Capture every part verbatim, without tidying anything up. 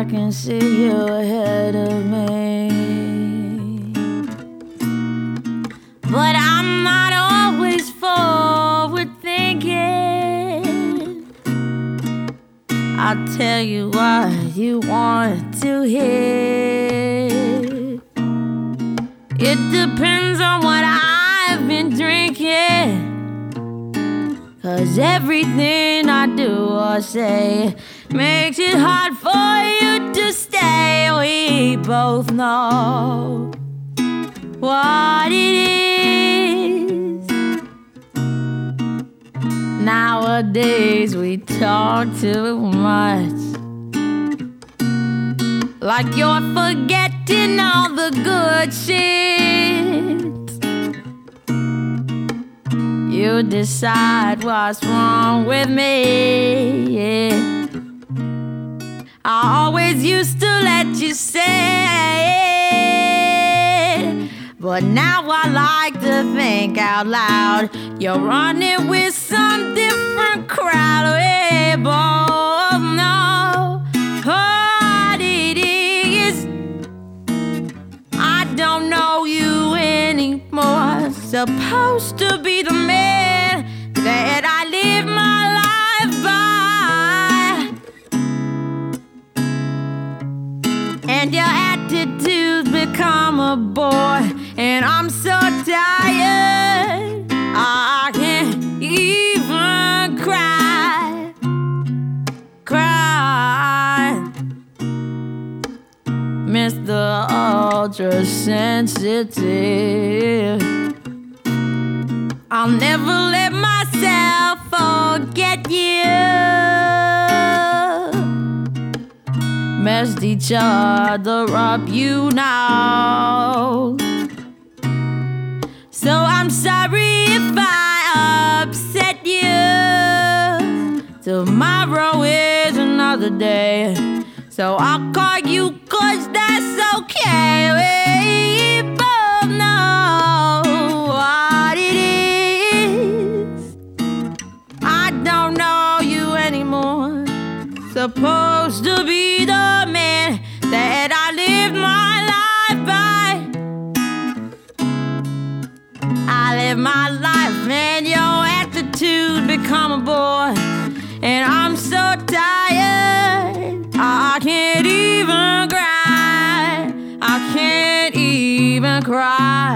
I can see you ahead of me. But I'm not always forward thinking. I'll tell you what you want to hear. It depends on what I've been drinking. 'Cause everything I do or say makes it hard for you to stay. We both know what it is. Nowadays we talk too much, like you're forgetting all the good shit. You decide what's wrong with me, yeah. I always used to let you say it, but now I like to think out loud. You're running with some different crowd. We both know what it is. I don't know you anymore. Supposed to be the man that I live my life by, and your attitude's become a bore, and I'm so tired I can't even cry, cry. Mister Ultra Sensitive, I'll never let myself forget you. Messed each other up, you know. So I'm sorry if I upset you. Tomorrow is another day, so I'll call you 'cause that's okay. We both know what it is. I don't know you anymore. Supposed to be the man that I live my life by. I live my life and your attitude become a bore, and I'm so tired I can't even cry. I can't even cry.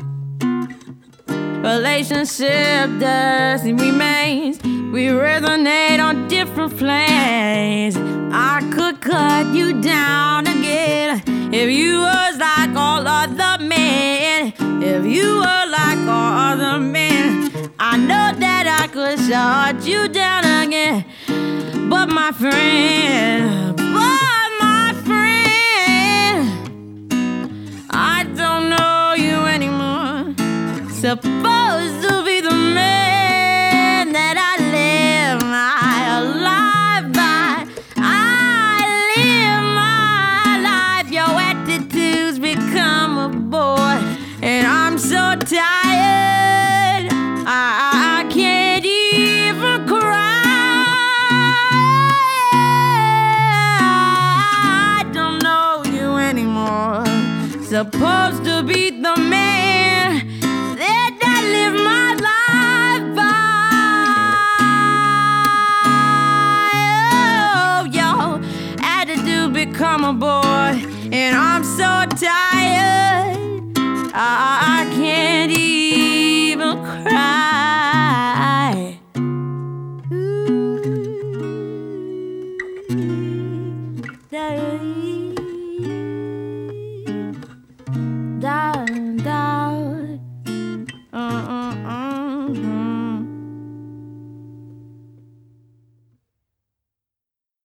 Relationship does remains. We resonate on different planes. I could cut you down again if you was like all other men. If you were like all other men, I know that I could shut you down again. But my friend, but my friend, I don't know you anymore. Supposed to be the man that I live my life by. I live my life. Your attitudes become a bore, and I'm so tired I, I can't even cry. I don't know you anymore. Supposed to be the man that I live my life by. Oh, your attitude become a boy, and I'm so